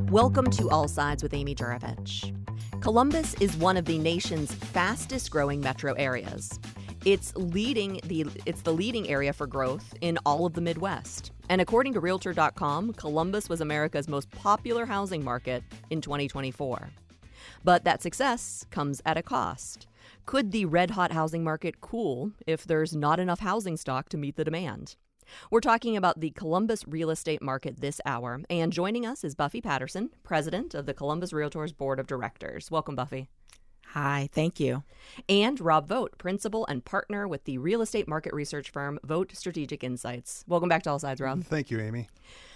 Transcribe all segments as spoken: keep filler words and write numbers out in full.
Welcome to All Sides with Amy Juravich. Columbus is one of the nation's fastest growing metro areas. It's leading the it's the leading area for growth in all of the Midwest. And according to Realtor dot com, Columbus was America's most popular housing market in twenty twenty-four. But that success comes at a cost. Could the red-hot housing market cool if there's not enough housing stock to meet the demand? We're talking about the Columbus real estate market this hour, and joining us is Buffy Patterson, president of the Columbus Realtors Board of Directors. Welcome, Buffy. Hi, thank you. And Rob Vogt, principal and partner with the real estate market research firm Vogt Strategic Insights. Welcome back to All Sides, Rob. Thank you, Amy.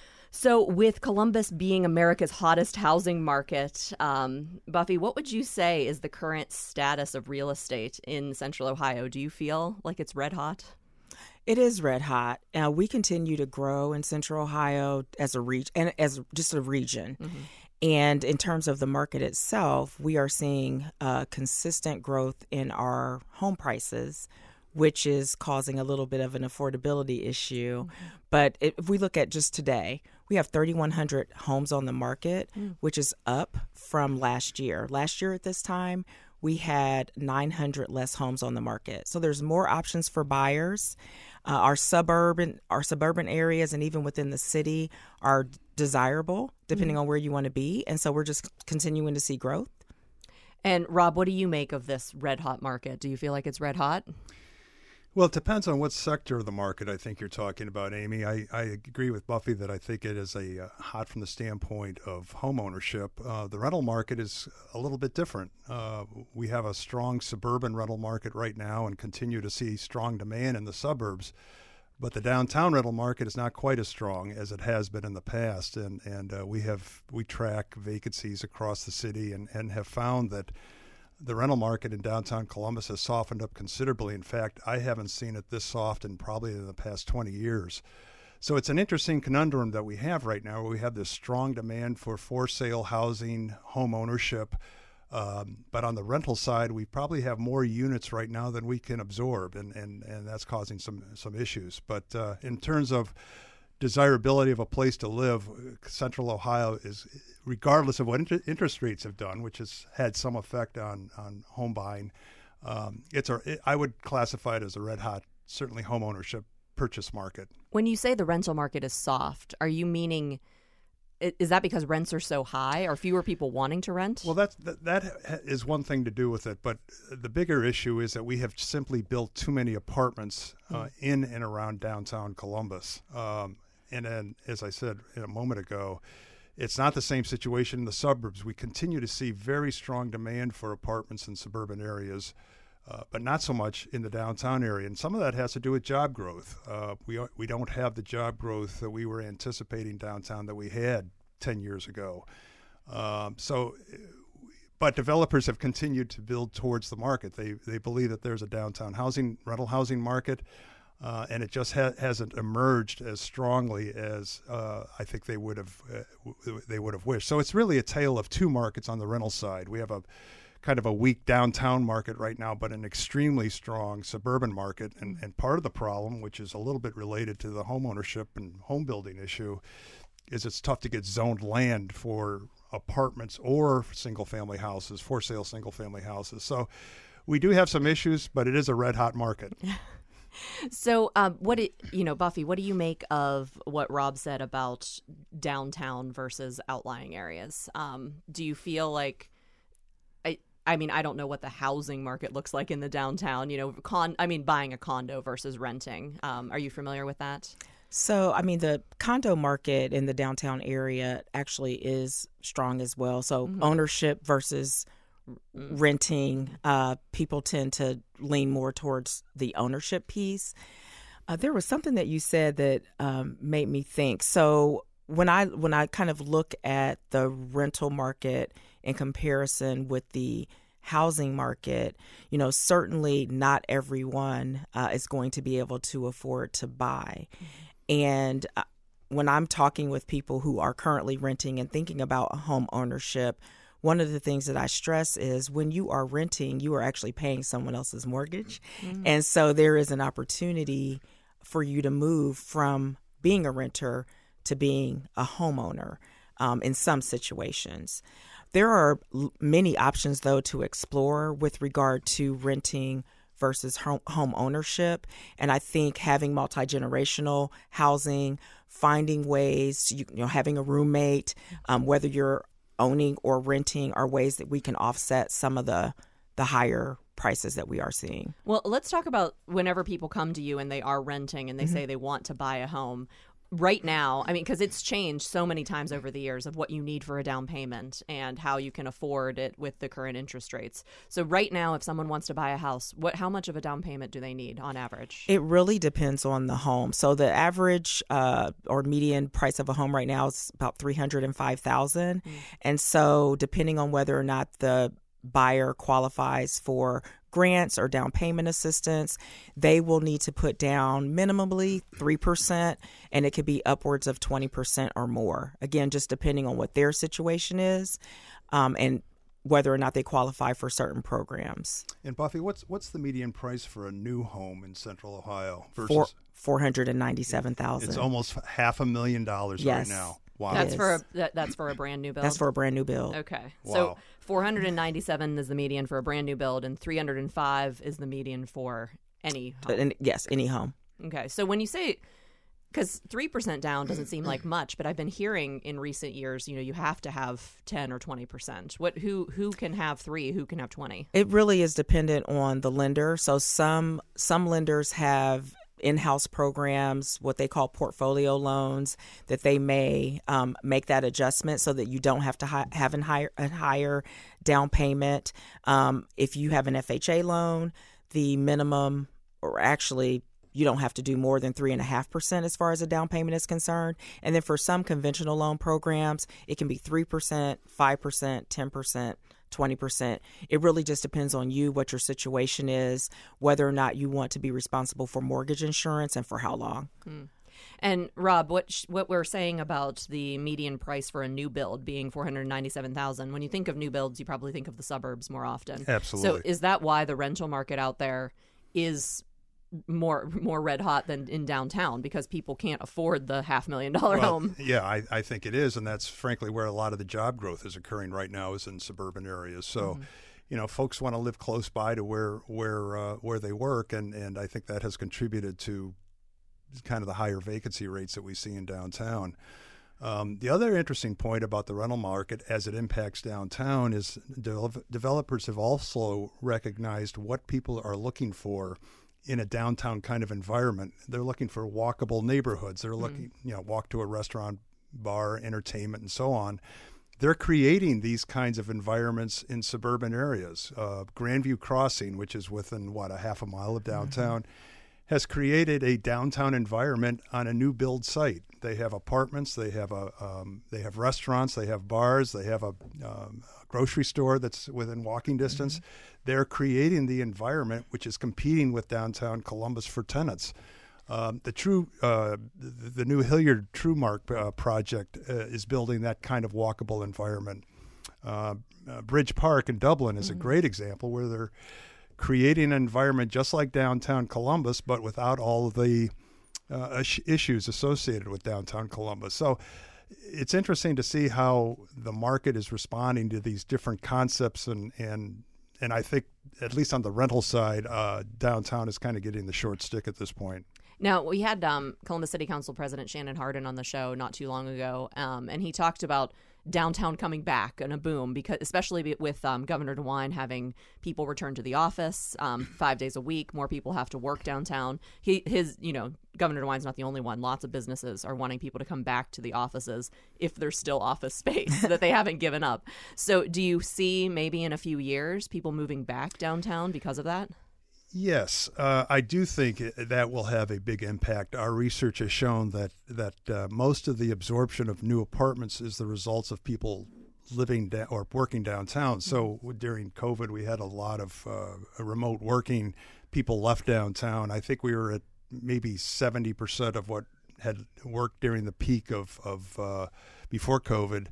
So with Columbus being America's hottest housing market, um, Buffy, what would you say is the current status of real estate in Central Ohio? Do you feel like it's red hot? It is red hot. Uh, we continue to grow in Central Ohio as a region and as just a region. Mm-hmm. And in terms of the market itself, we are seeing uh, consistent growth in our home prices, which is causing a little bit of an affordability issue. Mm-hmm. But if we look at just today, we have thirty-one hundred homes on the market, mm. which is up from last year. Last year at this time, we had nine hundred less homes on the market. So there's more options for buyers. Uh, our suburban our suburban areas and even within the city are desirable, depending mm-hmm. on where you want to be. And so we're just continuing to see growth. And Rob, what do you make of this red hot market? Do you feel like it's red hot? Well, it depends on what sector of the market I think you're talking about, Amy. I, I agree with Buffy that I think it is a uh, hot from the standpoint of home ownership. Uh, the rental market is a little bit different. Uh, we have a strong suburban rental market right now and continue to see strong demand in the suburbs. But the downtown rental market is not quite as strong as it has been in the past. And, and uh, we have we track vacancies across the city and, and have found that the rental market in downtown Columbus has softened up considerably. In fact, I haven't seen it this soft in probably in the past twenty years. So it's an interesting conundrum that we have right now, where we have this strong demand for for-sale housing, home ownership. Um, but on the rental side, we probably have more units right now than we can absorb, and, and, and that's causing some, some issues. But uh, in terms of desirability of a place to live, Central Ohio is, regardless of what inter- interest rates have done, which has had some effect on, on home buying, um, it's a, it, I would classify it as a red hot, certainly home ownership purchase market. When you say the rental market is soft, are you meaning, is that because rents are so high? Are fewer people wanting to rent? Well, that's, that, that is one thing to do with it. But the bigger issue is that we have simply built too many apartments uh, mm. in and around downtown Columbus. Um, and then, as I said a moment ago, it's not the same situation in the suburbs. We continue to see very strong demand for apartments in suburban areas, uh, but not so much in the downtown area. And some of that has to do with job growth. Uh, we we don't have the job growth that we were anticipating downtown that we had ten years ago. Um, so, but developers have continued to build towards the market. They they believe that there's a downtown housing, rental housing market. Uh, and it just ha- hasn't emerged as strongly as uh, I think they would have uh, w- they would have wished. So it's really a tale of two markets on the rental side. We have a kind of a weak downtown market right now, but an extremely strong suburban market. And, and part of the problem, which is a little bit related to the home ownership and home building issue, is it's tough to get zoned land for apartments or single family houses, for sale single family houses. So we do have some issues, but it is a red hot market. So, um, what it, you know, Buffy, what do you make of what Rob said about downtown versus outlying areas? Um, do you feel like, I, I mean, I don't know what the housing market looks like in the downtown. You know, con, I mean, buying a condo versus renting. Um, are you familiar with that? So, I mean, the condo market in the downtown area actually is strong as well. So, mm-hmm. ownership versus renting, uh, people tend to lean more towards the ownership piece. Uh, there was something that you said that um, made me think. So when I when I kind of look at the rental market in comparison with the housing market, you know, certainly not everyone uh, is going to be able to afford to buy. Mm-hmm. And uh, when I'm talking with people who are currently renting and thinking about home ownership, one of the things that I stress is when you are renting, you are actually paying someone else's mortgage. Mm-hmm. And so there is an opportunity for you to move from being a renter to being a homeowner. um, in some situations. There are l- many options, though, to explore with regard to renting versus home, home ownership. And I think having multi-generational housing, finding ways, to, you know, having a roommate, um, whether you're owning or renting, are ways that we can offset some of the the higher prices that we are seeing. Well, let's talk about whenever people come to you and they are renting and they mm-hmm. say they want to buy a home. Right now, I mean, because it's changed so many times over the years of what you need for a down payment and how you can afford it with the current interest rates. So right now, if someone wants to buy a house, what how much of a down payment do they need on average? It really depends on the home. So the average uh, or median price of a home right now is about three hundred five thousand dollars. Mm. And so depending on whether or not the buyer qualifies for grants or down payment assistance, they will need to put down minimally three percent, and it could be upwards of twenty percent or more. Again, just depending on what their situation is um, and whether or not they qualify for certain programs. And Buffy, what's what's the median price for a new home in Central Ohio versus Four, four hundred ninety-seven thousand dollars. It's almost half a million dollars yes. right now. Wow. That's for a that, that's for a brand new build. That's for a brand new build. Okay. Wow. So four hundred ninety-seven is the median for a brand new build, and three hundred five is the median for any home. And yes, any home. Okay. So when you say, because three percent down doesn't seem like much, but I've been hearing in recent years, you know, you have to have ten or twenty percent. What who who can have three? Who can have twenty? It really is dependent on the lender. So some some lenders have in-house programs, what they call portfolio loans, that they may um, make that adjustment so that you don't have to hi- have an higher, a higher down payment. Um, if you have an F H A loan, the minimum, or actually you don't have to do more than three and a half percent as far as a down payment is concerned. And then for some conventional loan programs, it can be three percent, five percent, ten percent, twenty percent. It really just depends on you, what your situation is, whether or not you want to be responsible for mortgage insurance and for how long. Hmm. And Rob, what sh- what we're saying about the median price for a new build being four hundred ninety-seven thousand dollars, when you think of new builds, you probably think of the suburbs more often. Absolutely. So is that why the rental market out there is more more red hot than in downtown, because people can't afford the half million dollar well, home? Yeah, I, I think it is, and that's frankly where a lot of the job growth is occurring right now, is in suburban areas. So, mm-hmm. you know, folks want to live close by to where where uh, where they work, and, and I think that has contributed to kind of the higher vacancy rates that we see in downtown. Um, the other interesting point about the rental market as it impacts downtown is de- developers have also recognized what people are looking for in a downtown kind of environment. They're looking for walkable neighborhoods. They're looking, mm. you know, walk to a restaurant, bar, entertainment, and so on. They're creating these kinds of environments in suburban areas. Uh, Grandview Crossing, which is within, what, a half a mile of downtown, mm-hmm. has created a downtown environment on a new build site. They have apartments, they have a, um, they have restaurants, they have bars, they have a, um, a grocery store that's within walking distance. Mm-hmm. They're creating the environment which is competing with downtown Columbus for tenants. Um, the true, uh, the, the new Hilliard TrueMark uh, project uh, is building that kind of walkable environment. Uh, uh, Bridge Park in Dublin is mm-hmm. a great example where they're creating an environment just like downtown Columbus, but without all of the uh, issues associated with downtown Columbus. So it's interesting to see how the market is responding to these different concepts, and and and I think, at least on the rental side, uh, downtown is kind of getting the short stick at this point. Now, we had um, Columbus City Council President Shannon Hardin on the show not too long ago, um, and he talked about downtown coming back and a boom, because especially with um, Governor DeWine having people return to the office um, five days a week. More people have to work downtown. He, his, you know, Governor DeWine's not the only one. Lots of businesses are wanting people to come back to the offices if there's still office space that they haven't given up. So do you see maybe in a few years people moving back downtown because of that? Yes, uh, I do think that will have a big impact. Our research has shown that that uh, most of the absorption of new apartments is the results of people living da- or working downtown. So during COVID, we had a lot of uh, remote working. People left downtown. I think we were at maybe seventy percent of what had worked during the peak of, of uh, before COVID.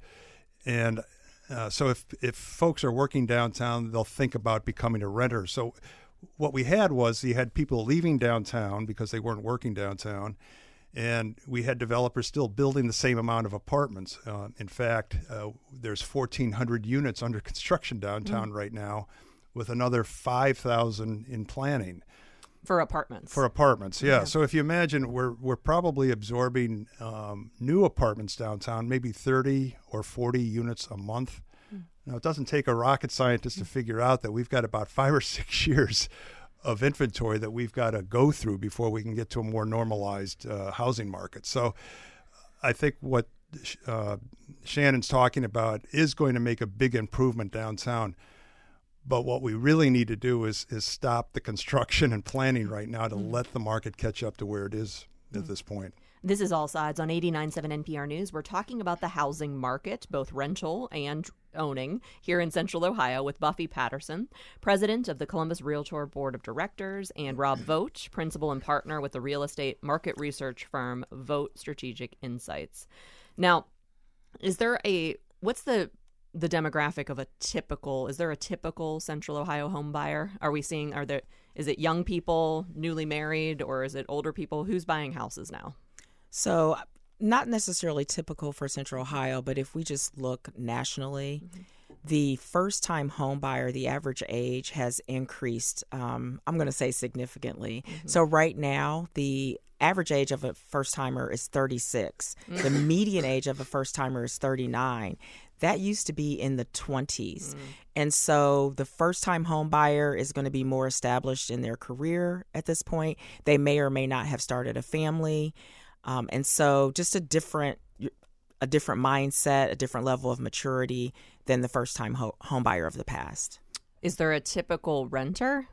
And uh, so if, if folks are working downtown, they'll think about becoming a renter. So what we had was you had people leaving downtown because they weren't working downtown, And we had developers still building the same amount of apartments. Uh, in fact, uh, there's fourteen hundred units under construction downtown mm. right now, with another five thousand in planning. For apartments. For apartments, yeah. yeah. So if you imagine, we're we're probably absorbing um, new apartments downtown, maybe thirty or forty units a month. Mm. Now, it doesn't take a rocket scientist to figure out that we've got about five or six years of inventory that we've got to go through before we can get to a more normalized uh, housing market. So I think what uh, Shannon's talking about is going to make a big improvement downtown. But what we really need to do is is stop the construction and planning right now to mm. let the market catch up to where it is mm. at this point. This is All Sides on eighty-nine point seven N P R News. We're talking about the housing market, both rental and owning, here in Central Ohio with Buffy Patterson, president of the Columbus Realtor Board of Directors, and Rob Vogt, principal and partner with the real estate market research firm Vogt Strategic Insights. Now, is there a, what's the the demographic of a typical, is there a typical Central Ohio home buyer? Are we seeing, are there, is it young people, newly married, or is it older people? Who's buying houses now? So not necessarily typical for Central Ohio, but if we just look nationally, mm-hmm. the first-time home buyer, the average age has increased, um, I'm going to say significantly. Mm-hmm. So right now, the average age of a first-timer is thirty-six. Mm-hmm. The median age of a first-timer is thirty-nine. That used to be in the twenties. Mm. And so the first-time home buyer is going to be more established in their career at this point. They may or may not have started a family. Um, and so just a different a different mindset, a different level of maturity than the first-time ho- home buyer of the past. Is there a typical renter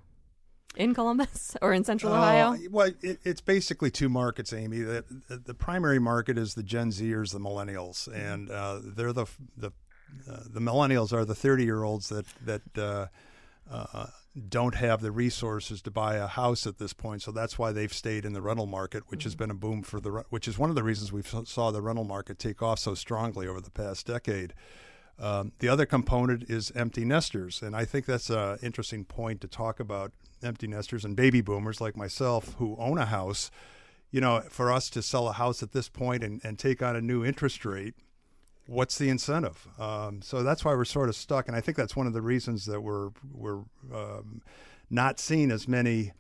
in Columbus or in Central Ohio? Uh, well, it, it's basically two markets, Amy. The, the, the primary market is the Gen Zers, the millennials, and uh, they're the the uh, the millennials are the thirty-year-olds that that uh, uh, don't have the resources to buy a house at this point. So that's why they've stayed in the rental market, which mm-hmm. has been a boom for the which is one of the reasons we saw the rental market take off so strongly over the past decade. Um, the other component is empty nesters, and I think that's an interesting point to talk about empty nesters and baby boomers like myself who own a house. You know, for us to sell a house at this point and, and take on a new interest rate, what's the incentive? Um, so that's why we're sort of stuck, and I think that's one of the reasons that we're we're um, not seeing as many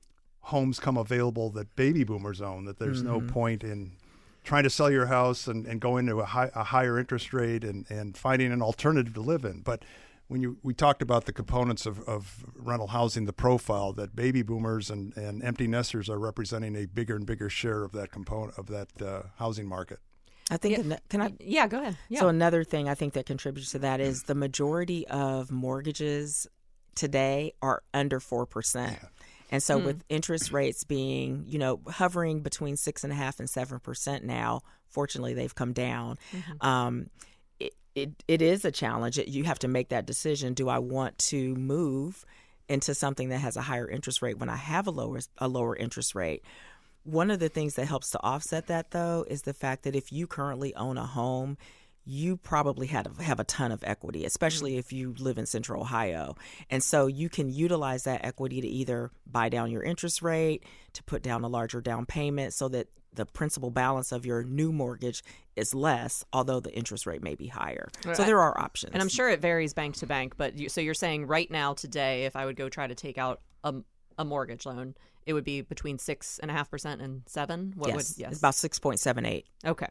homes come available that baby boomers own, that there's mm-hmm. no point in trying to sell your house and, and go into a, high, a higher interest rate and, and finding an alternative to live in. But when you we talked about the components of, of rental housing, the profile that baby boomers and, and empty nesters are representing a bigger and bigger share of that component of that uh, housing market. I think, yeah. can I? Yeah, go ahead. Yeah. So another thing I think that contributes to that is the majority of mortgages today are under four percent. Yeah. And so mm. with interest rates being, you know, hovering between six and a half and seven percent now, fortunately they've come down. Mm-hmm. Um, it, it it is a challenge. It, you have to make that decision. Do I want to move into something that has a higher interest rate when I have a lower a lower interest rate? One of the things that helps to offset that, though, is the fact that if you currently own a home, you probably had have a ton of equity, especially if you live in Central Ohio. And so you can utilize that equity to either buy down your interest rate, to put down a larger down payment so that the principal balance of your new mortgage is less, although the interest rate may be higher. So there are options. And I'm sure it varies bank to bank. But you, so you're saying right now, today, if I would go try to take out a, a mortgage loan, it would be between six and a half percent and seven? What yes, would, yes, it's about six point seven eight. Okay.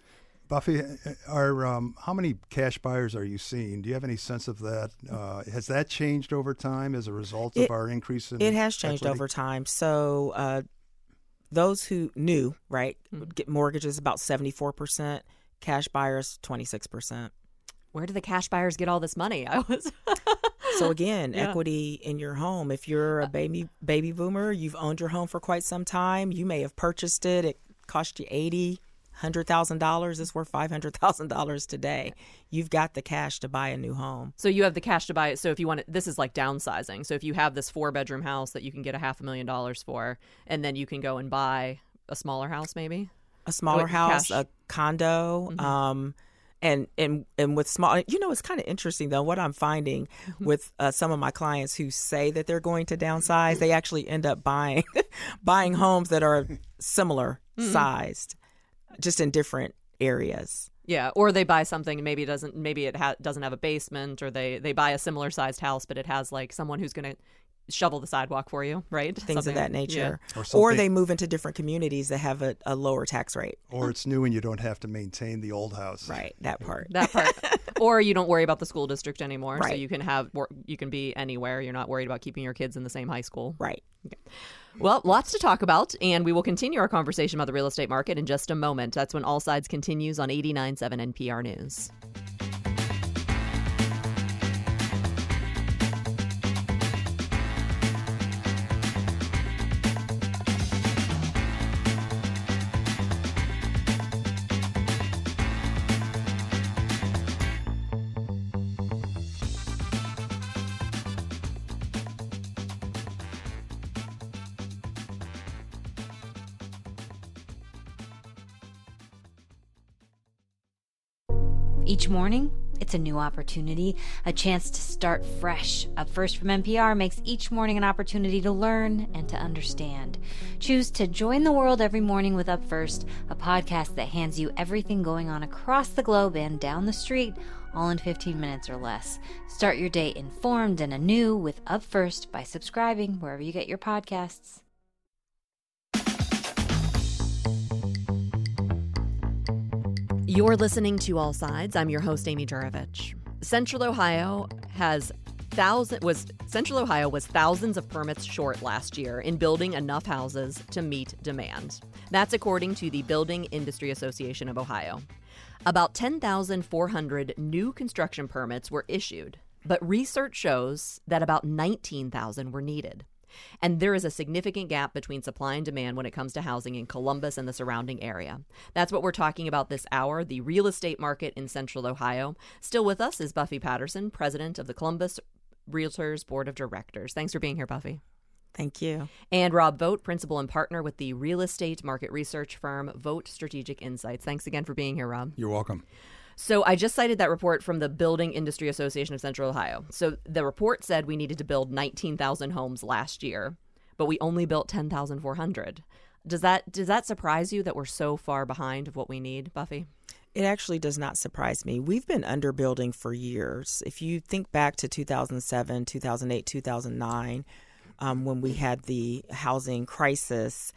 Buffy, are um, how many cash buyers are you seeing? Do you have any sense of that? Uh, has that changed over time as a result it, of our increase in It has changed equity? over time. So uh, those who knew, right, mm-hmm. get mortgages about seventy-four percent, cash buyers twenty-six percent. Where do the cash buyers get all this money? I was So again, yeah. equity in your home. If you're a baby baby boomer, you've owned your home for quite some time. You may have purchased it. It cost you eighty thousand dollars. one hundred thousand dollars is worth five hundred thousand dollars today. You've got the cash to buy a new home. So you have the cash to buy it. So if you want to, this is like downsizing. So if you have this four bedroom house that you can get a half a million dollars for, and then you can go and buy a smaller house, maybe a smaller With house, cash. a condo. Mm-hmm. Um, And, and and with small, you know, it's kind of interesting, though, what I'm finding with uh, some of my clients who say that they're going to downsize, they actually end up buying buying homes that are similar mm-hmm. sized, just in different areas. Yeah, or they buy something maybe it doesn't maybe it ha- doesn't have a basement, or they, they buy a similar sized house, but it has like someone who's going to shovel the sidewalk for you, right? Things something, of that nature. Yeah. Or, or they move into different communities that have a, a lower tax rate. Or it's new and you don't have to maintain the old house. Right, that part. That part. Or you don't worry about the school district anymore, right. so you can have you can be anywhere. You're not worried about keeping your kids in the same high school. Right. Okay. Well, lots to talk about, and we will continue our conversation about the real estate market in just a moment. That's when All Sides continues on eighty-nine point seven N P R News. Each morning, it's a new opportunity, a chance to start fresh. Up First from N P R makes each morning an opportunity to learn and to understand. Choose to join the world every morning with Up First, a podcast that hands you everything going on across the globe and down the street, all in fifteen minutes or less. Start your day informed and anew with Up First by subscribing wherever you get your podcasts. You're listening to All Sides. I'm your host, Amy Jurovich. Central Ohio has thousand was Central Ohio was thousands of permits short last year in building enough houses to meet demand. That's according to the Building Industry Association of Ohio. About ten thousand four hundred new construction permits were issued, but research shows that about nineteen thousand were needed. And there is a significant gap between supply and demand when it comes to housing in Columbus and the surrounding area. That's what we're talking about this hour, the real estate market in Central Ohio. Still with us is Buffy Patterson, president of the Columbus Realtors Board of Directors. Thanks for being here, Buffy. Thank you. And Rob Vogt, principal and partner with the real estate market research firm Vogt Strategic Insights. Thanks again for being here, Rob. You're welcome. So I just cited that report from the Building Industry Association of Central Ohio. So the report said we needed to build nineteen thousand homes last year, but we only built ten thousand four hundred. Does that does that surprise you that we're so far behind of what we need, Buffy? It actually does not surprise me. We've been underbuilding for years. If you think back to two thousand seven, two thousand eight, two thousand nine, um, when we had the housing crisis,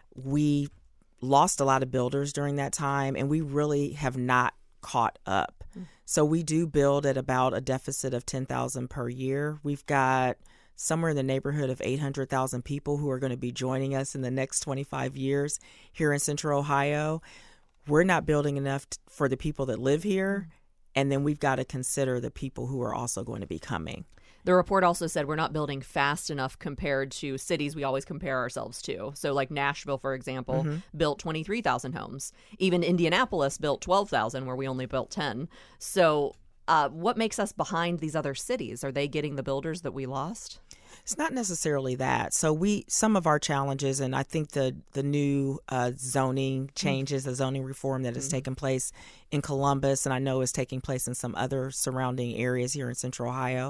we lost a lot of builders during that time, and we really have not caught up. Mm. So we do build at about a deficit of ten thousand per year. We've got somewhere in the neighborhood of eight hundred thousand people who are going to be joining us in the next twenty-five years here in Central Ohio. We're not building enough t- for the people that live here, and then we've got to consider the people who are also going to be coming. The report also said we're not building fast enough compared to cities we always compare ourselves to. So like Nashville, for example, mm-hmm. built twenty-three thousand homes. Even Indianapolis built twelve thousand, where we only built ten. So uh, what makes us behind these other cities? Are they getting the builders that we lost? It's not necessarily that. So we, some of our challenges, and I think the the new uh, zoning changes, mm-hmm. the zoning reform that has mm-hmm. taken place in Columbus, and I know is taking place in some other surrounding areas here in Central Ohio,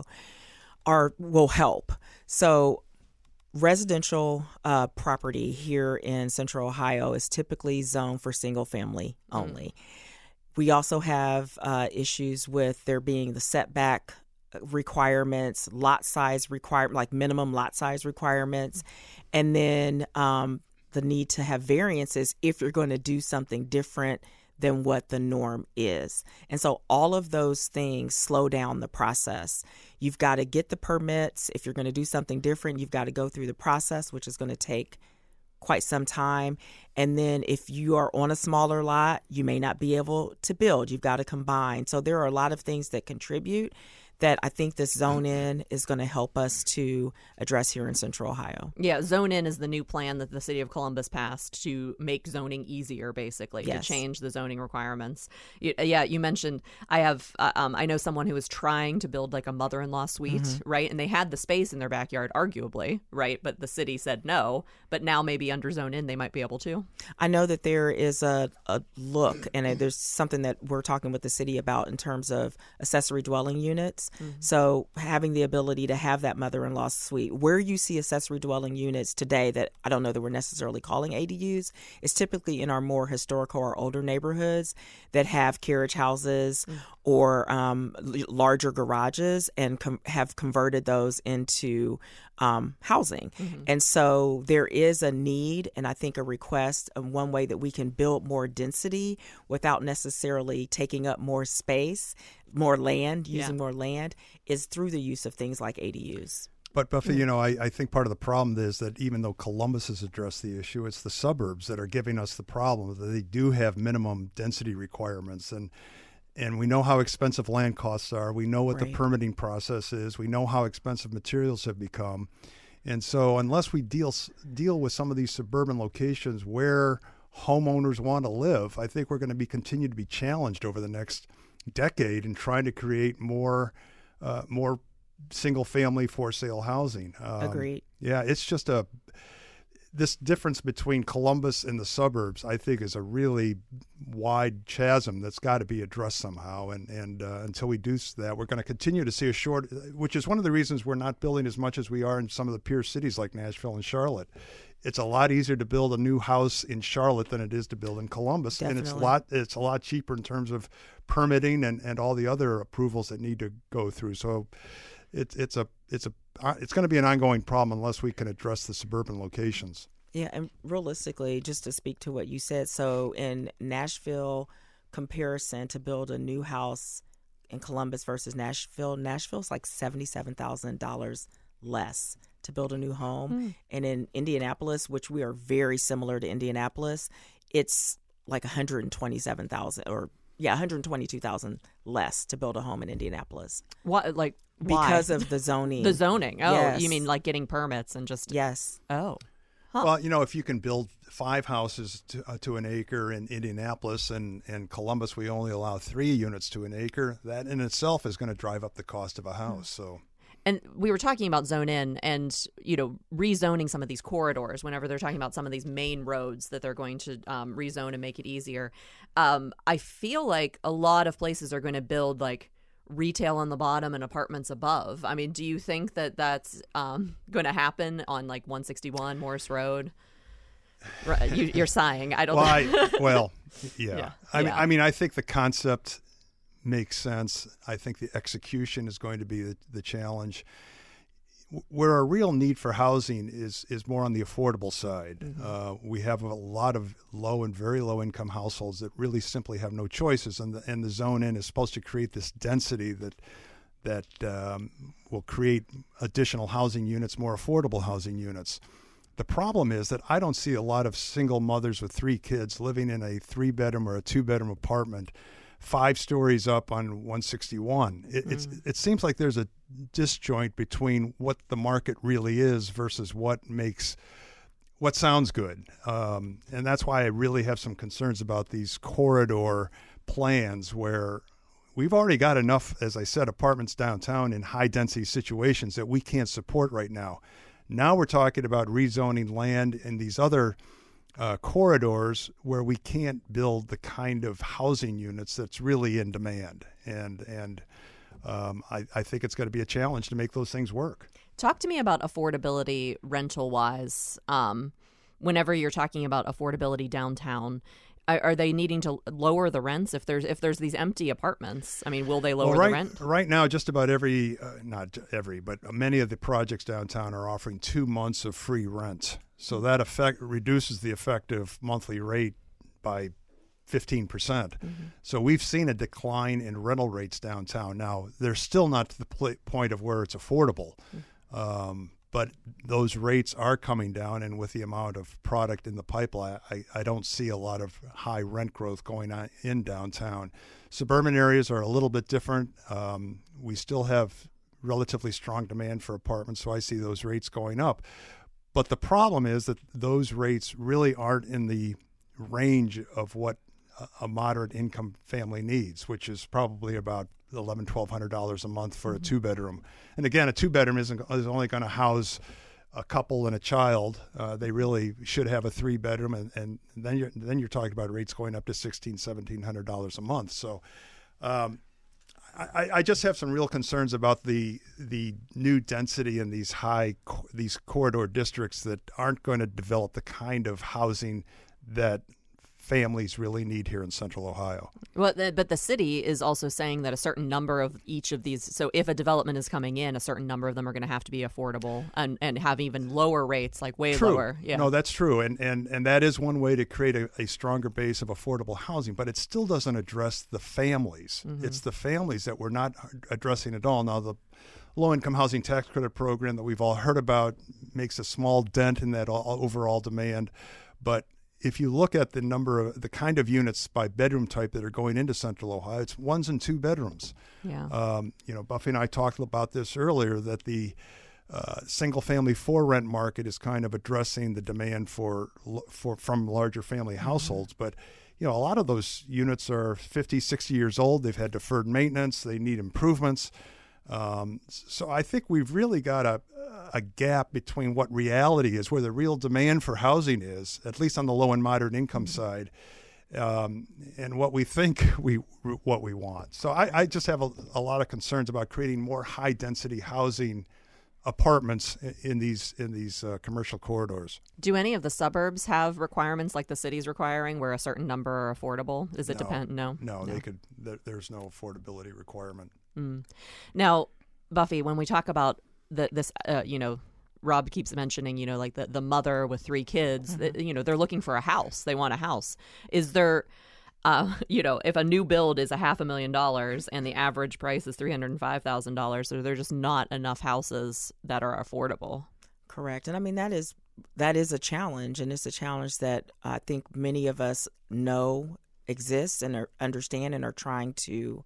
are will help. So residential uh, property here in Central Ohio is typically zoned for single family only. Mm. We also have uh, issues with there being the setback requirements, lot size requirement, like minimum lot size requirements, mm. and then um, the need to have variances if you're going to do something different than what the norm is. And so all of those things slow down the process. You've got to get the permits. If you're going to do something different, you've got to go through the process, which is going to take quite some time. And then if you are on a smaller lot, you may not be able to build. You've got to combine. So there are a lot of things that contribute that I think this zone in is going to help us to address here in Central Ohio. Yeah, zone in is the new plan that the city of Columbus passed to make zoning easier, basically, yes. to change the zoning requirements. You, yeah, you mentioned I have, uh, um, I know someone who was trying to build like a mother-in-law suite, mm-hmm. right? And they had the space in their backyard, arguably, right? But the city said no. But now maybe under zone in, they might be able to. I know that there is a, a look, and a, there's something that we're talking with the city about in terms of accessory dwelling units. Mm-hmm. So having the ability to have that mother-in-law suite, where you see accessory dwelling units today that I don't know that we're necessarily calling A D Us, is typically in our more historical or older neighborhoods that have carriage houses mm-hmm. or um, l- larger garages and com- have converted those into um, housing. Mm-hmm. And so there is a need and I think a request of one way that we can build more density without necessarily taking up more space, more land, using yeah. more land, is through the use of things like A D Us. But, Buffy, you know, I, I think part of the problem is that even though Columbus has addressed the issue, it's the suburbs that are giving us the problem, that they do have minimum density requirements. And and we know how expensive land costs are. We know what right. the permitting process is. We know how expensive materials have become. And so unless we deal deal with some of these suburban locations where homeowners want to live, I think we're going to be continue to be challenged over the next decade in trying to create more uh, more single-family for-sale housing. Um, Agreed. Yeah, it's just a this difference between Columbus and the suburbs, I think, is a really wide chasm that's got to be addressed somehow. And and uh, until we do that, we're going to continue to see a short, which is one of the reasons we're not building as much as we are in some of the peer cities like Nashville and Charlotte. It's a lot easier to build a new house in Charlotte than it is to build in Columbus. Definitely. And it's a lot it's a lot cheaper in terms of permitting and, and all the other approvals that need to go through. So it's it's a it's a it's going to be an ongoing problem unless we can address the suburban locations. Yeah, and realistically, just to speak to what you said, so in Nashville comparison to build a new house in Columbus versus Nashville, Nashville's like seventy-seven thousand dollars less to build a new home. Mm. And in Indianapolis, which we are very similar to Indianapolis, it's like one hundred twenty-seven thousand or yeah, one hundred twenty-two thousand less to build a home in Indianapolis. What, like, why? Because of the zoning. The zoning. Oh, yes. You mean like getting permits and just. Yes. Oh. Huh. Well, you know, if you can build five houses to, uh, to an acre in Indianapolis and, and Columbus, we only allow three units to an acre, that in itself is going to drive up the cost of a house. So. And we were talking about zone in and, you know, rezoning some of these corridors whenever they're talking about some of these main roads that they're going to um, rezone and make it easier. Um, I feel like a lot of places are going to build like retail on the bottom and apartments above. I mean, do you think that that's um, going to happen on like one sixty-one Morris Road? You, you're sighing. I don't well, think. I, well, yeah. yeah. I yeah. mean, I mean, I think the concept makes sense. I think the execution is going to be the, the challenge. Where a real need for housing is is more on the affordable side. Mm-hmm. Uh, we have a lot of low and very low income households that really simply have no choices, and the and the zone in is supposed to create this density that that um, will create additional housing units, more affordable housing units. The problem is that I don't see a lot of single mothers with three kids living in a three bedroom or a two bedroom apartment five stories up on one sixty-one. It, mm. it's, it seems like there's a disjoint between what the market really is versus what makes, what sounds good. Um, and that's why I really have some concerns about these corridor plans where we've already got enough, as I said, apartments downtown in high density situations that we can't support right now. Now we're talking about rezoning land in these other Uh, corridors where we can't build the kind of housing units that's really in demand. And and um, I, I think it's going to be a challenge to make those things work. Talk to me about affordability rental-wise. Um, whenever you're talking about affordability downtown, are, are they needing to lower the rents if there's if there's these empty apartments? I mean, will they lower well, right, the rent? Right now, just about every, uh, not every, but many of the projects downtown are offering two months of free rent. So that effect reduces the effective monthly rate by fifteen percent. Mm-hmm. So we've seen a decline in rental rates downtown. Now, they're still not to the pl- point of where it's affordable. Mm-hmm. Um, but those rates are coming down, and with the amount of product in the pipeline, I, I don't see a lot of high rent growth going on in downtown. Suburban areas are a little bit different. Um, we still have relatively strong demand for apartments, so I see those rates going up. But the problem is that those rates really aren't in the range of what a moderate income family needs, which is probably about eleven, twelve hundred dollars a month for mm-hmm. a two bedroom. And again, a two bedroom isn't is only going to house a couple and a child. Uh, they really should have a three bedroom, and, and then you're then you're talking about rates going up to sixteen, seventeen hundred dollars a month. So, um, I, I just have some real concerns about the the new density in these high these corridor districts that aren't going to develop the kind of housing that families really need here in Central Ohio. Well, the, but the city is also saying that a certain number of each of these, so if a development is coming in, a certain number of them are going to have to be affordable and, and have even lower rates, like way true. lower. Yeah. No, that's true. And, and, and that is one way to create a, a stronger base of affordable housing, but it still doesn't address the families. Mm-hmm. It's the families that we're not addressing at all. Now, the low-income housing tax credit program that we've all heard about makes a small dent in that all, overall demand, but if you look at the number of the kind of units by bedroom type that are going into Central Ohio, it's ones and two bedrooms. Yeah. Um, you know, Buffy and I talked about this earlier, that the uh, single family for rent market is kind of addressing the demand for for from larger family households. Mm-hmm. But, you know, a lot of those units are fifty, sixty years old. They've had deferred maintenance. They need improvements. Um, so I think we've really got a a gap between what reality is, where the real demand for housing is, at least on the low and moderate income side, um, and what we think we what we want. So I, I just have a, a lot of concerns about creating more high density housing apartments in these in these uh, commercial corridors. Do any of the suburbs have requirements like the city's requiring, where a certain number are affordable? Does it no, depend? No? no, no, they could. There, there's no affordability requirement. Mm. Now, Buffy, when we talk about the, this, uh, you know, Rob keeps mentioning, you know, like the, the mother with three kids, mm-hmm. that, you know, they're looking for a house. They want a house. Is there, uh, you know, if a new build is a half a million dollars and the average price is three hundred five thousand dollars, so there's just not enough houses that are affordable. Correct. And I mean, that is that is a challenge. And it's a challenge that I think many of us know exists and are, understand and are trying to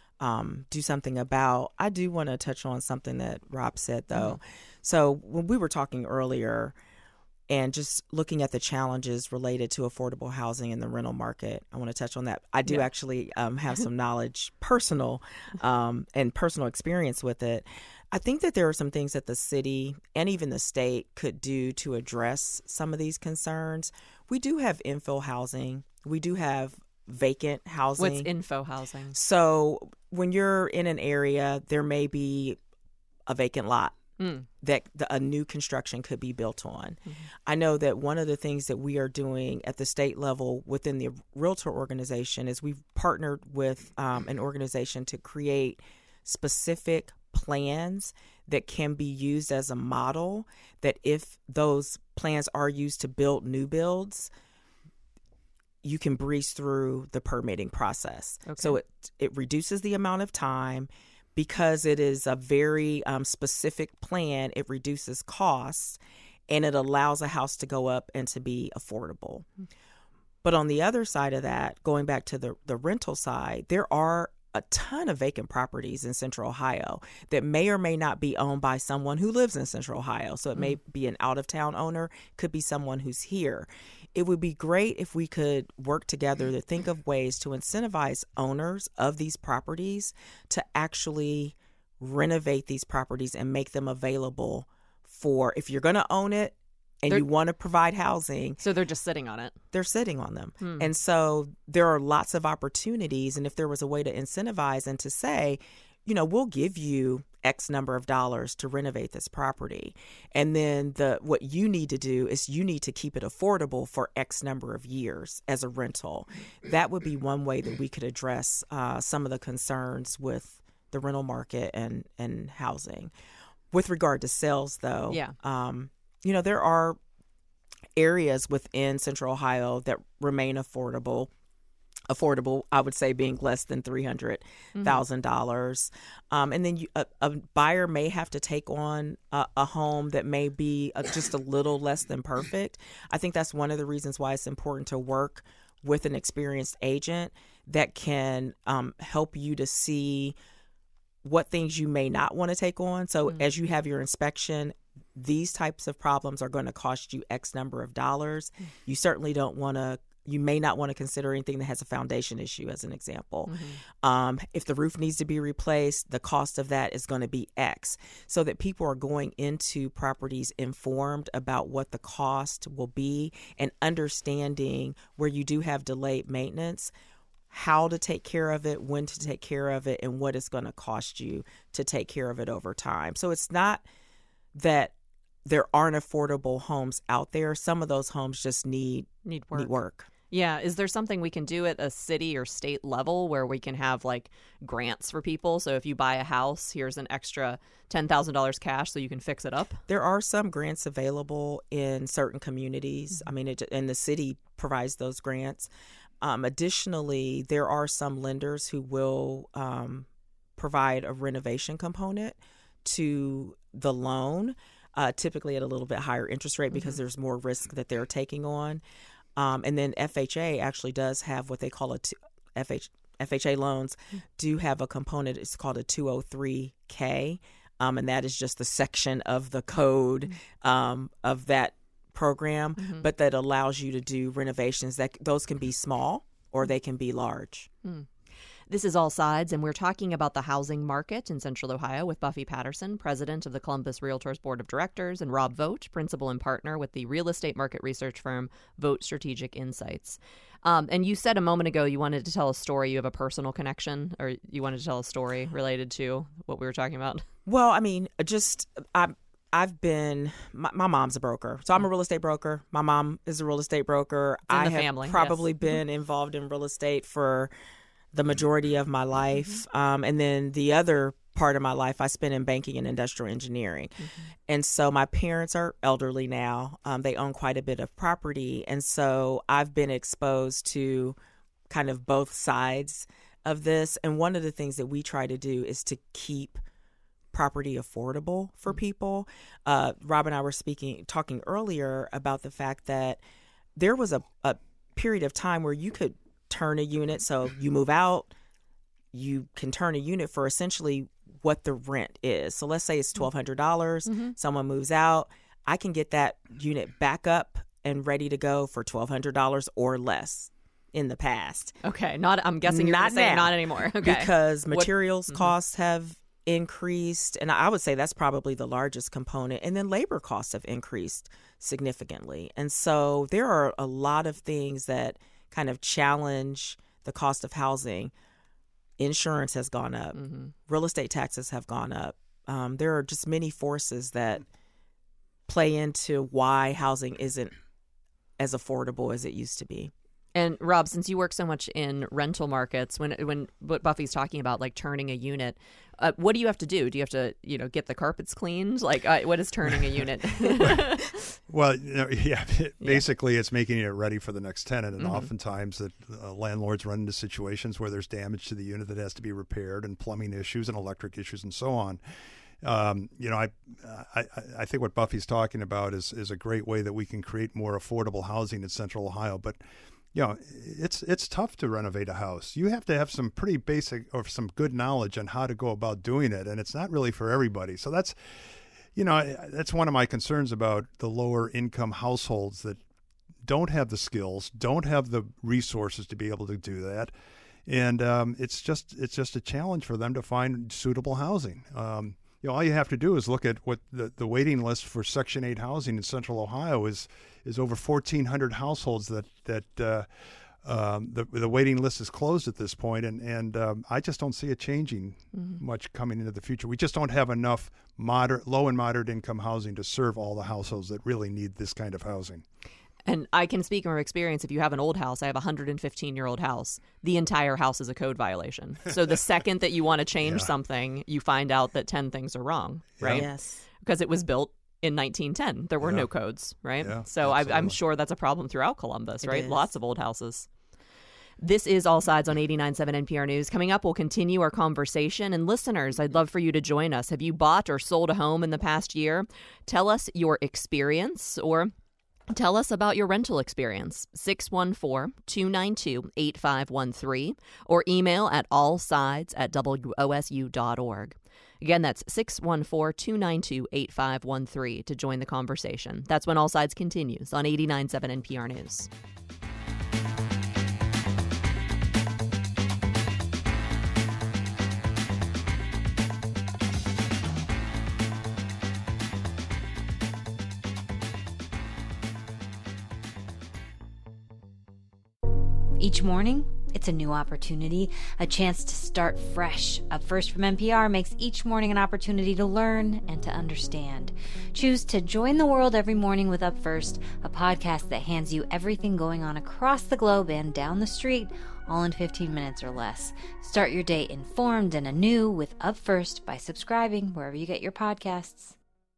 Um, do something about. I do want to touch on something that Rob said, though. Mm-hmm. So when we were talking earlier and just looking at the challenges related to affordable housing in the rental market, I want to touch on that. I do yeah. actually um, have some knowledge, personal um, and personal experience with it. I think that there are some things that the city and even the state could do to address some of these concerns. We do have infill housing. We do have vacant housing. What's info housing? So when you're in an area, there may be a vacant lot mm. that the, a new construction could be built on. Mm-hmm. I know that one of the things that we are doing at the state level within the Realtor organization is we've partnered with um, an organization to create specific plans that can be used as a model, that if those plans are used to build new builds, you can breeze through the permitting process. Okay. So it it reduces the amount of time. Because it is a very um, specific plan, it reduces costs, and it allows a house to go up and to be affordable. Mm-hmm. But on the other side of that, going back to the, the rental side, there are a ton of vacant properties in Central Ohio that may or may not be owned by someone who lives in Central Ohio. So it mm-hmm. may be an out-of-town owner, could be someone who's here. It would be great if we could work together to think of ways to incentivize owners of these properties to actually renovate these properties and make them available for, if you're going to own it and they're, you want to provide housing. So they're just sitting on it. They're sitting on them. Hmm. And so there are lots of opportunities. And if there was a way to incentivize and to say, you know, we'll give you X number of dollars to renovate this property. And then the what you need to do is you need to keep it affordable for X number of years as a rental. That would be one way that we could address uh, some of the concerns with the rental market and, and housing. With regard to sales, though, yeah. um, you know, there are areas within Central Ohio that remain affordable. affordable, I would say, being less than three hundred thousand dollars. Mm-hmm. Um, and then you, a, a buyer may have to take on a, a home that may be a, just a little less than perfect. I think that's one of the reasons why it's important to work with an experienced agent that can um, help you to see what things you may not want to take on. So mm-hmm. as you have your inspection, these types of problems are going to cost you X number of dollars. Mm-hmm. You certainly don't want to You may not want to consider anything that has a foundation issue, as an example. Mm-hmm. Um, if the roof needs to be replaced, the cost of that is going to be X, so that people are going into properties informed about what the cost will be and understanding where you do have delayed maintenance, how to take care of it, when to take care of it, and what it's going to cost you to take care of it over time. So it's not that there aren't affordable homes out there. Some of those homes just need need work. Need work. Yeah. Is there something we can do at a city or state level where we can have like grants for people? So if you buy a house, here's an extra ten thousand dollars cash so you can fix it up? There are some grants available in certain communities. Mm-hmm. I mean, it, and the city provides those grants. Um, additionally, there are some lenders who will um, provide a renovation component to the loan, uh, typically at a little bit higher interest rate because mm-hmm. there's more risk that they're taking on. Um, and then F H A actually does have what they call a two, F H, F H A loans do have a component. It's called a two oh three K, um, and that is just the section of the code um, of that program, mm-hmm. but that allows you to do renovations. That those can be small or they can be large. Mm. This is All Sides, and we're talking about the housing market in Central Ohio with Buffy Patterson, president of the Columbus Realtors Board of Directors, and Rob Vogt, principal and partner with the real estate market research firm Vogt Strategic Insights. Um, and you said a moment ago you wanted to tell a story. You have a personal connection, or you wanted to tell a story related to what we were talking about? Well, I mean, just I'm. I've been, my, my mom's a broker, so I'm a real estate broker. My mom is a real estate broker. It's in I the have family, probably yes. been involved in real estate for the majority of my life. Mm-hmm. Um, and then the other part of my life I spent in banking and industrial engineering. Mm-hmm. And so my parents are elderly now. Um, they own quite a bit of property. And so I've been exposed to kind of both sides of this. And one of the things that we try to do is to keep property affordable for people. Uh, Rob and I were speaking, talking earlier about the fact that there was a, a period of time where you could turn a unit. So you move out, you can turn a unit for essentially what the rent is. So let's say it's twelve hundred dollars. Mm-hmm. Someone moves out. I can get that unit back up and ready to go for twelve hundred dollars or less in the past. Okay. Not, I'm guessing you're not saying not anymore. Okay. Because materials what? costs mm-hmm. have increased, and I would say that's probably the largest component, and then labor costs have increased significantly. And so there are a lot of things that kind of challenge the cost of housing. Insurance has gone up, mm-hmm. real estate taxes have gone up. Um, there are just many forces that play into why housing isn't as affordable as it used to be. And Rob, since you work so much in rental markets, when when what Buffy's talking about, like turning a unit, uh, what do you have to do? Do you have to, you know, get the carpets cleaned? Like, uh, what is turning a unit? Well, you know, yeah, basically, yeah. it's making it ready for the next tenant, and mm-hmm. oftentimes that uh, landlords run into situations where there's damage to the unit that has to be repaired, and plumbing issues, and electric issues, and so on. Um, you know, I, I I think what Buffy's talking about is is a great way that we can create more affordable housing in Central Ohio, but. You know, it's it's tough to renovate a house. You have to have some pretty basic or some good knowledge on how to go about doing it, and it's not really for everybody. So that's, you know, that's one of my concerns about the lower income households that don't have the skills, don't have the resources to be able to do that, and um, it's just it's just a challenge for them to find suitable housing. Um, You know, all you have to do is look at what the, the waiting list for Section eight housing in Central Ohio is is over fourteen hundred households that that uh, um, the the waiting list is closed at this point, and and um, I just don't see it changing mm-hmm. much coming into the future. We just don't have enough moderate, low and moderate income housing to serve all the households that really need this kind of housing. And I can speak from experience. If you have an old house, I have a one hundred fifteen year old house. The entire house is a code violation. So the second that you want to change yeah. something, you find out that ten things are wrong, right? Yeah. Yes. Because it was built in nineteen ten. There were yeah. no codes, right? Yeah, so I, I'm sure that's a problem throughout Columbus, it right? is. Lots of old houses. This is All Sides on eighty-nine point seven N P R News. Coming up, we'll continue our conversation. And listeners, I'd love for you to join us. Have you bought or sold a home in the past year? Tell us your experience, or tell us about your rental experience. six one four, two nine two, eight five one three or email at allsides at W O S U dot org. Again, that's six one four, two nine two, eight five one three to join the conversation. That's when All Sides continues on eighty-nine point seven N P R News. Each morning, it's a new opportunity, a chance to start fresh. Up First from N P R makes each morning an opportunity to learn and to understand. Choose to join the world every morning with Up First, a podcast that hands you everything going on across the globe and down the street, all in fifteen minutes or less. Start your day informed and anew with Up First by subscribing wherever you get your podcasts.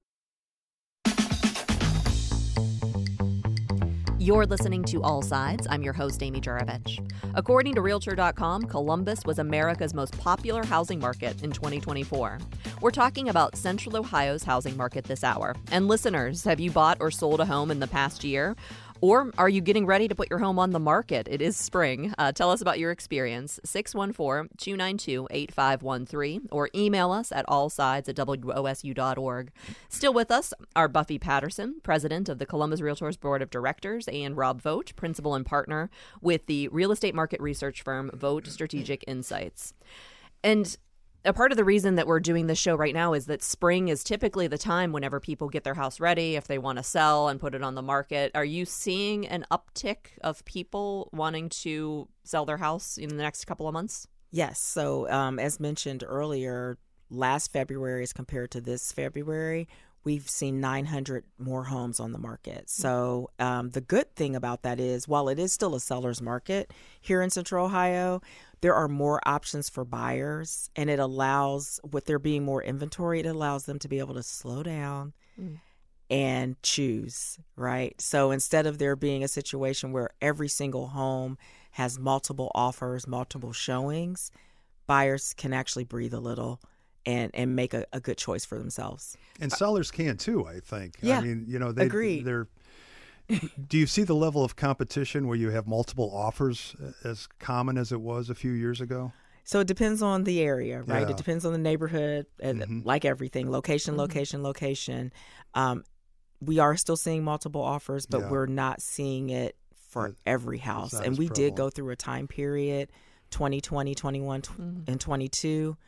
You're listening to All Sides. I'm your host, Amy Juravich. According to Realtor dot com, Columbus was America's most popular housing market in twenty twenty-four. We're talking about Central Ohio's housing market this hour. And listeners, have you bought or sold a home in the past year? Or are you getting ready to put your home on the market? It is spring. Uh, tell us about your experience. six one four, two nine two, eight five one three or email us at allsides at W O S U dot org. Still with us are Buffy Patterson, president of the Columbus Realtors Board of Directors, and Rob Vogt, principal and partner with the real estate market research firm Vogt Strategic Insights. And a part of the reason that we're doing this show right now is that spring is typically the time whenever people get their house ready, if they want to sell and put it on the market. Are you seeing an uptick of people wanting to sell their house in the next couple of months? Yes. So um, as mentioned earlier, last February as compared to this February, we've seen nine hundred more homes on the market. So um, the good thing about that is, while it is still a seller's market here in Central Ohio, there are more options for buyers, and it allows, with there being more inventory, it allows them to be able to slow down mm. and choose, right? So instead of there being a situation where every single home has multiple offers, multiple showings, buyers can actually breathe a little and, and make a, a good choice for themselves. And sellers can too, I think. Yeah, I mean, you know, they, agreed. they're Do you see the level of competition where you have multiple offers as common as it was a few years ago? So it depends on the area, right? Yeah. It depends on the neighborhood, and mm-hmm. like everything, location, mm-hmm. location, location. Um, we are still seeing multiple offers, but yeah. we're not seeing it for it, every house. And we prevalent. did go through a time period, twenty twenty, twenty-one, mm-hmm. and twenty-two.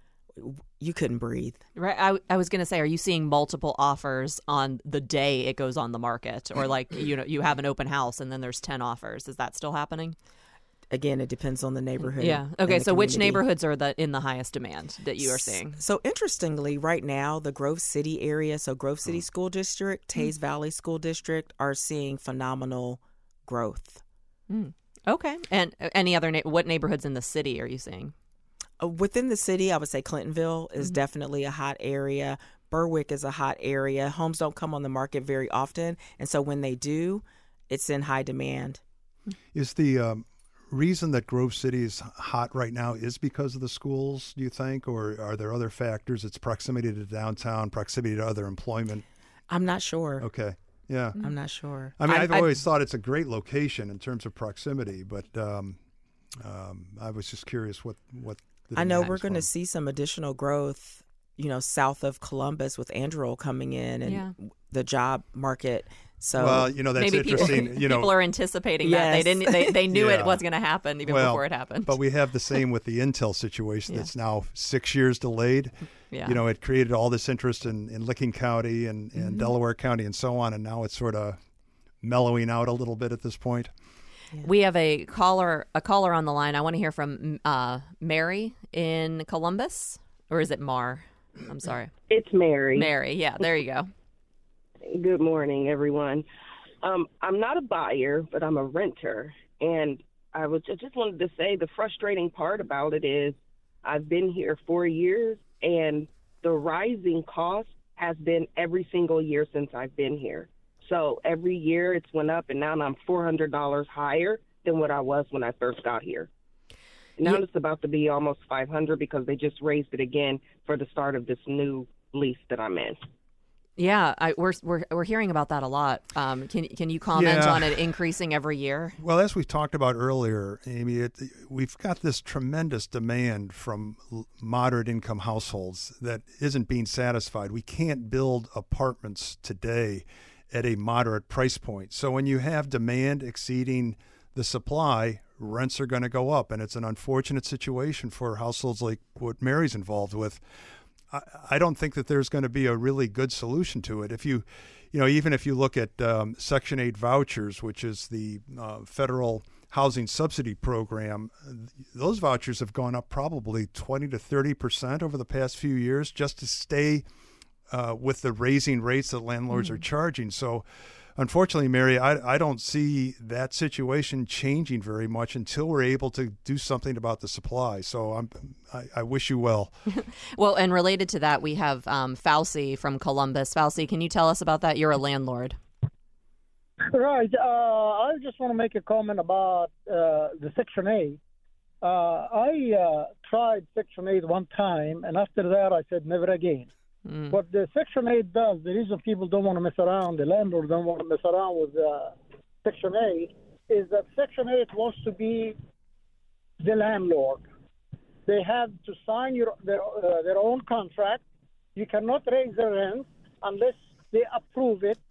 You couldn't breathe. Right. I, I was going to say, are you seeing multiple offers on the day it goes on the market? Or like, you know, you have an open house and then there's ten offers. Is that still happening? Again, it depends on the neighborhood. Yeah. Okay. So which neighborhoods are the in the highest demand that you are seeing? So interestingly, right now, the Grove City area, so Grove City School District, Tays mm. Valley School District are seeing phenomenal growth. Mm. Okay. And any other, na- what neighborhoods in the city are you seeing? Within the city, I would say Clintonville is mm-hmm. definitely a hot area. Berwick is a hot area. Homes don't come on the market very often. And so when they do, it's in high demand. Is the um, reason that Grove City is hot right now is because of the schools, do you think? Or are there other factors? It's proximity to downtown, proximity to other employment? I'm not sure. Okay. Yeah. I'm not sure. I mean, I, I've I, always thought it's a great location in terms of proximity, but um, um, I was just curious what, what I know we're going to see some additional growth, you know, south of Columbus with Andrew coming in and yeah. the job market. So well, you know, that's maybe interesting. People, you know, people are anticipating yes. that they didn't. They, they knew yeah. it was going to happen even well, before it happened. But we have the same with the Intel situation yeah. that's now six years delayed. Yeah. You know, it created all this interest in, in Licking County and, and mm-hmm. Delaware County and so on, and now it's sort of mellowing out a little bit at this point. Yeah. We have a caller, a caller on the line. I want to hear from uh, Mary in Columbus, or is it Mar? I'm sorry. It's Mary. Mary, yeah, there you go. Good morning, everyone. Um, I'm not a buyer, but I'm a renter, and I was I just wanted to say the frustrating part about it is I've been here four years, and the rising cost has been every single year since I've been here. So every year it's went up, and now I'm four hundred dollars higher than what I was when I first got here. Now Yeah. it's about to be almost five hundred because they just raised it again for the start of this new lease that I'm in. Yeah, I, we're we're we're hearing about that a lot. Um, can can you comment Yeah. on it increasing every year? Well, as we talked about earlier, Amy, it, we've got this tremendous demand from l- moderate income households that isn't being satisfied. We can't build apartments today at a moderate price point. So when you have demand exceeding the supply, rents are going to go up. And it's an unfortunate situation for households like what Mary's involved with. I, I don't think that there's going to be a really good solution to it. If you, you know, even if you look at um, Section eight vouchers, which is the uh, federal housing subsidy program, those vouchers have gone up probably twenty to thirty percent over the past few years just to stay uh, with the raising rates that landlords mm. are charging. So unfortunately, Mary, I, I don't see that situation changing very much until we're able to do something about the supply. So I'm, I, I wish you well. Well, and related to that, we have um, Fauci from Columbus. Fauci, can you tell us about that? You're a landlord. Right. Uh, I just want to make a comment about uh, the Section eight. Uh, I uh, tried Section eight one time, and after that I said never again. Mm. What the Section eight does, the reason people don't want to mess around, the landlord don't want to mess around with uh, Section eight, is that Section eight wants to be the landlord. They have to sign your, their, uh, their own contract. You cannot raise the rent unless they approve it.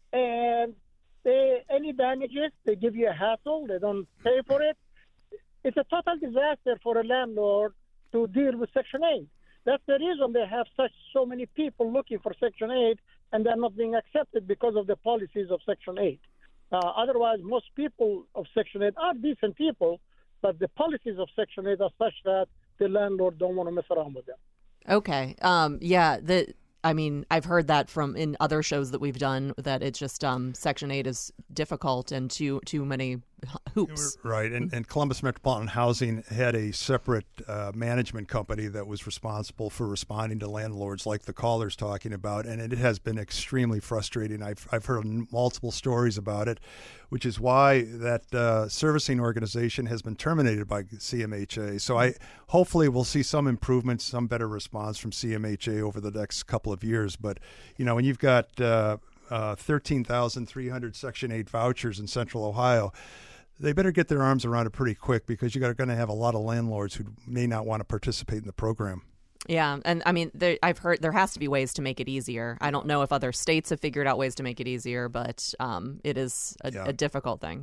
And they, any damages, they give you a hassle. They don't pay for it. It's a total disaster for a landlord to deal with Section eight. That's the reason they have such so many people looking for Section eight, and they're not being accepted because of the policies of Section eight. Uh, otherwise, most people of Section eight are decent people, but the policies of Section eight are such that the landlord don't want to mess around with them. Okay. Um, yeah. The I mean, I've heard that from in other shows that we've done that it's just um, Section eight is difficult and too too many hoops. Right, and, and Columbus Metropolitan Housing had a separate uh, management company that was responsible for responding to landlords like the caller's talking about, and it has been extremely frustrating. I've, I've heard multiple stories about it, which is why that uh, servicing organization has been terminated by C M H A. So I hopefully we'll see some improvements, some better response from C M H A over the next couple of years. But, you know, when you've got uh, uh, thirteen thousand three hundred Section eight vouchers in Central Ohio, they better get their arms around it pretty quick because you're going to have a lot of landlords who may not want to participate in the program. Yeah, and I mean, there, I've heard there has to be ways to make it easier. I don't know if other states have figured out ways to make it easier, but um, it is a, yeah. a difficult thing.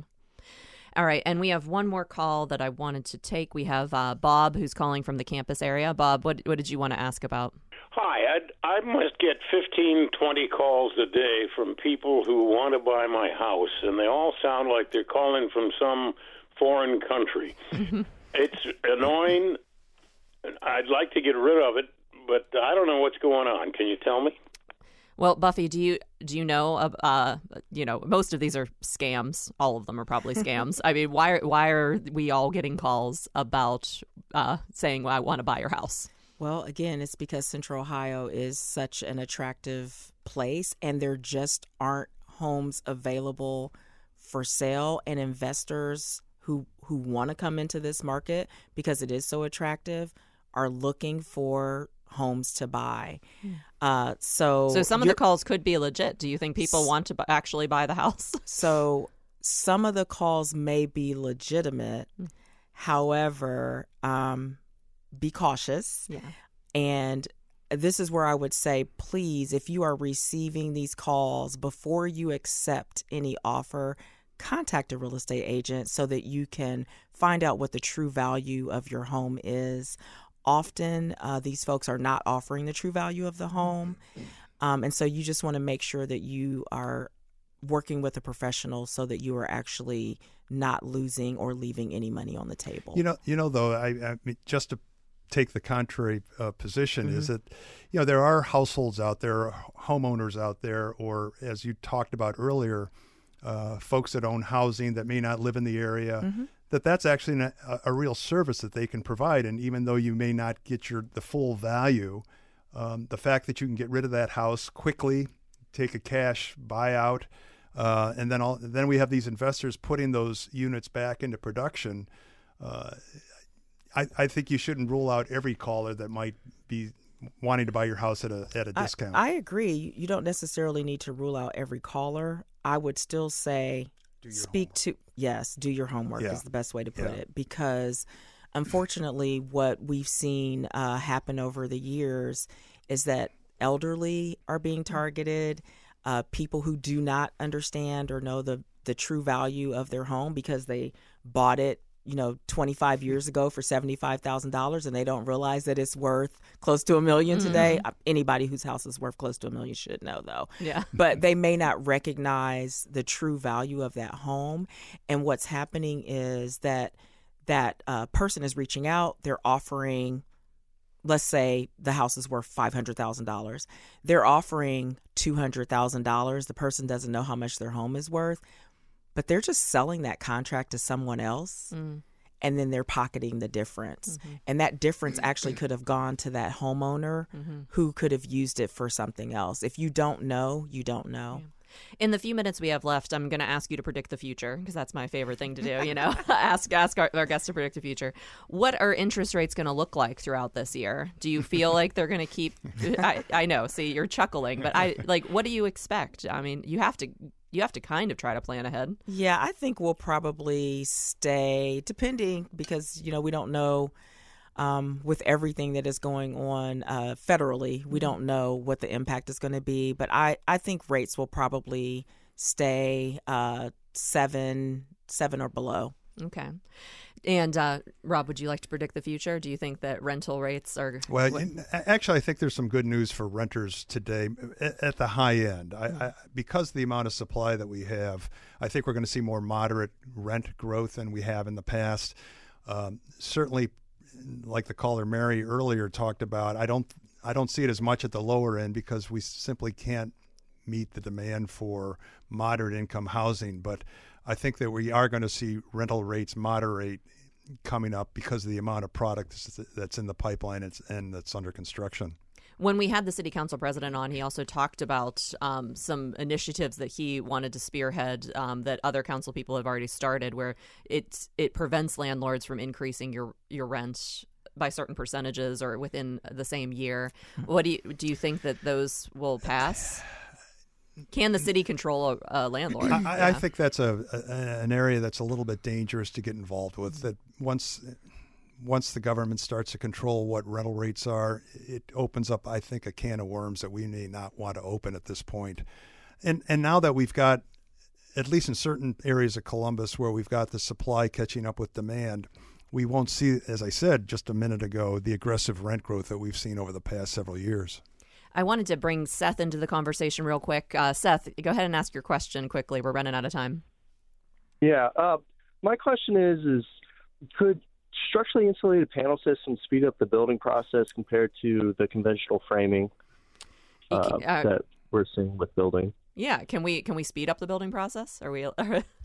All right, and we have one more call that I wanted to take. We have uh, Bob, who's calling from the campus area. Bob, what what did you want to ask about? Hi, I, I must get fifteen, twenty calls a day from people who want to buy my house, and they all sound like they're calling from some foreign country. It's annoying. I'd like to get rid of it, but I don't know what's going on. Can you tell me? Well, Buffy, do you do you know? Uh, you know, most of these are scams. All of them are probably scams. I mean, why why are we all getting calls about uh, saying, well, "I want to buy your house"? Well, again, it's because Central Ohio is such an attractive place, and there just aren't homes available for sale, and investors who who want to come into this market because it is so attractive are looking for homes to buy. Uh, so, so some of the calls could be legit. Do you think people want to b- actually buy the house? So some of the calls may be legitimate. Mm. However, um, be cautious. Yeah. And this is where I would say, please, if you are receiving these calls, before you accept any offer, contact a real estate agent so that you can find out what the true value of your home is. Often, uh, these folks are not offering the true value of the home. Um, and so you just want to make sure that you are working with a professional so that you are actually not losing or leaving any money on the table. You know, you know, though, I, I mean, just to take the contrary uh, position mm-hmm. is that, you know, there are households out there, homeowners out there, or as you talked about earlier, uh, folks that own housing that may not live in the area, mm-hmm. that that's actually a, a real service that they can provide. And even though you may not get your the full value, um, the fact that you can get rid of that house quickly, take a cash buyout, Uh, and then all, then we have these investors putting those units back into production. Uh, I, I think you shouldn't rule out every caller that might be wanting to buy your house at a at a discount. I, I agree. You don't necessarily need to rule out every caller. I would still say speak homework. to yes, do your homework yeah. is the best way to put yeah. it, because unfortunately what we've seen uh, happen over the years is that elderly are being targeted, uh, people who do not understand or know the the true value of their home because they bought it, you know, twenty-five years ago for seventy-five thousand dollars, and they don't realize that it's worth close to a million today. Mm-hmm. Anybody whose house is worth close to a million should know, though. Yeah. But they may not recognize the true value of that home. And what's happening is that that uh, person is reaching out. They're offering, let's say the house is worth five hundred thousand dollars. They're offering two hundred thousand dollars. The person doesn't know how much their home is worth, but they're just selling that contract to someone else, mm. and then they're pocketing the difference. Mm-hmm. And that difference actually could have gone to that homeowner mm-hmm. who could have used it for something else. If you don't know, you don't know. Yeah. In the few minutes we have left, I'm going to ask you to predict the future, because that's my favorite thing to do, you know, ask ask our, our guests to predict the future. What are interest rates going to look like throughout this year? Do you feel like they're going to keep, I, I know, see, you're chuckling, but I like, what do you expect? I mean, you have to, you have to kind of try to plan ahead. Yeah, I think we'll probably stay, depending, because, you know, we don't know. Um, with everything that is going on uh, federally, we don't know what the impact is going to be. But I, I think rates will probably stay uh, seven, seven or below. Okay. And uh, Rob, would you like to predict the future? Do you think that rental rates are... Well, actually, I think there's some good news for renters today at the high end. I, I, because of the amount of supply that we have, I think we're going to see more moderate rent growth than we have in the past. Um, certainly, like the caller Mary earlier talked about, I don't I don't see it as much at the lower end because we simply can't meet the demand for moderate income housing. But I think that we are going to see rental rates moderate coming up because of the amount of product that's in the pipeline and that's under construction. When we had the city council president on, he also talked about um, some initiatives that he wanted to spearhead um, that other council people have already started, where it's, it prevents landlords from increasing your, your rent by certain percentages or within the same year. What do you, do you think that those will pass? Can the city control a, a landlord? I, yeah. I think that's a, a an area that's a little bit dangerous to get involved with. That once once the government starts to control what rental rates are, it opens up, I think, a can of worms that we may not want to open at this point. And and now that we've got, at least in certain areas of Columbus, where we've got the supply catching up with demand, we won't see, as I said just a minute ago, the aggressive rent growth that we've seen over the past several years. I wanted to bring Seth into the conversation real quick. Uh, Seth, go ahead and ask your question quickly. We're running out of time. Yeah. Uh, my question is, is could structurally insulated panel systems speed up the building process compared to the conventional framing uh, uh, that we're seeing with building? Yeah. Can we can we speed up the building process? Are we...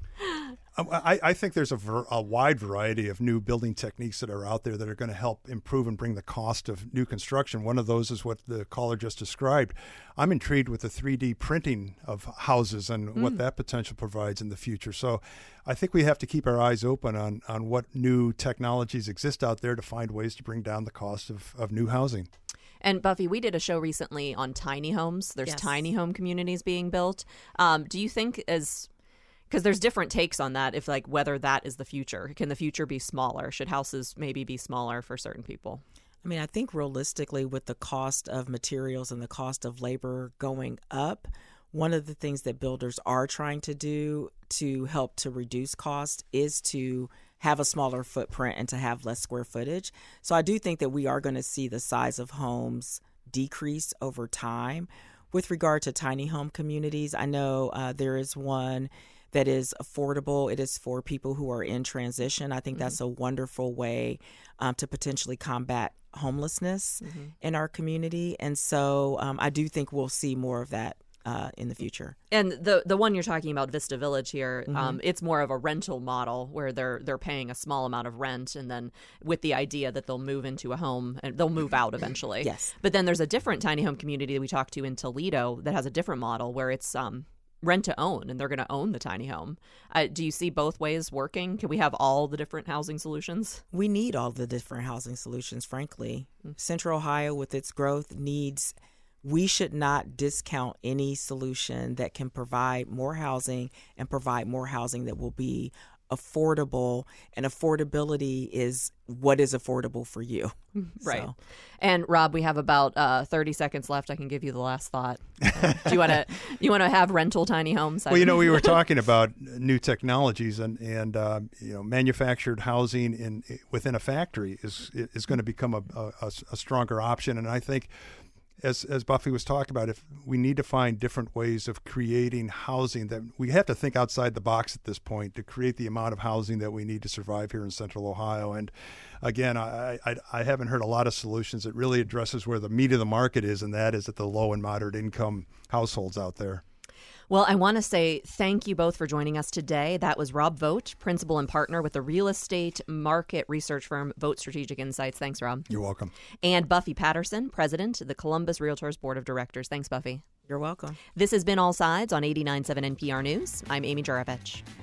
I, I think there's a, ver, a wide variety of new building techniques that are out there that are going to help improve and bring the cost of new construction. One of those is what the caller just described. I'm intrigued with the three D printing of houses and mm. what that potential provides in the future. So I think we have to keep our eyes open on, on what new technologies exist out there to find ways to bring down the cost of, of new housing. And Buffy, we did a show recently on tiny homes. There's yes. tiny home communities being built. Um, do you think as... Because there's different takes on that, if like whether that is the future. Can the future be smaller? Should houses maybe be smaller for certain people? I mean, I think realistically, with the cost of materials and the cost of labor going up, one of the things that builders are trying to do to help to reduce cost is to have a smaller footprint and to have less square footage. So I do think that we are going to see the size of homes decrease over time. With regard to tiny home communities, I know uh, there is one that is affordable. It is for people who are in transition. I think mm-hmm. that's a wonderful way um, to potentially combat homelessness mm-hmm. in our community. And so um, I do think we'll see more of that uh, in the future. And the the one you're talking about, Vista Village here, Mm-hmm. um, it's more of a rental model where they're they're paying a small amount of rent, and then with the idea that they'll move into a home and they'll move out eventually. Yes. But then there's a different tiny home community that we talked to in Toledo that has a different model where it's um rent to own, and they're going to own the tiny home. Uh, do you see both ways working? Can we have all the different housing solutions? We need all the different housing solutions, frankly. Mm-hmm. Central Ohio, with its growth, needs, we should not discount any solution that can provide more housing and provide more housing that will be affordable, and affordability is what is affordable for you. Right. So. And Rob, we have about uh, thirty seconds left. I can give you the last thought. Uh, do you want to you want to have rental tiny homes? Well, you know, we were talking about new technologies, and and uh, you know, manufactured housing in within a factory is is going to become a, a, a stronger option. And I think, As as Buffy was talking about, if we need to find different ways of creating housing, that we have to think outside the box at this point to create the amount of housing that we need to survive here in Central Ohio. And again, I, I I haven't heard a lot of solutions that really addresses where the meat of the market is, and that is at the low and moderate income households out there. Well, I want to say thank you both for joining us today. That was Rob Vogt, principal and partner with the real estate market research firm Vogt Strategic Insights. Thanks, Rob. You're welcome. And Buffy Patterson, president of the Columbus Realtors Board of Directors. Thanks, Buffy. You're welcome. This has been All Sides on eighty-nine point seven N P R News. I'm Amy Juravich.